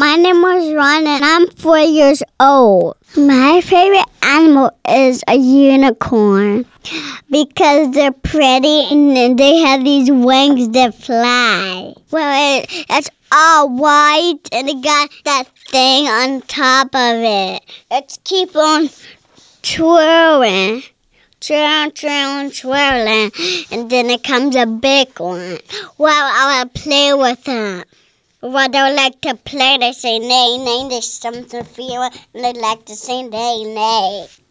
My name is Ron and I'm 4 years old. My favorite animal is a unicorn because they're pretty and they have these wings that fly. Well, it's all white and it got that thing on top of it. It's keep on twirling. Twirling, and then it comes a big one. Well, I will play with them. Well, they like to play, they say nay, nay, there's something to feel, and they like to say nay, nay.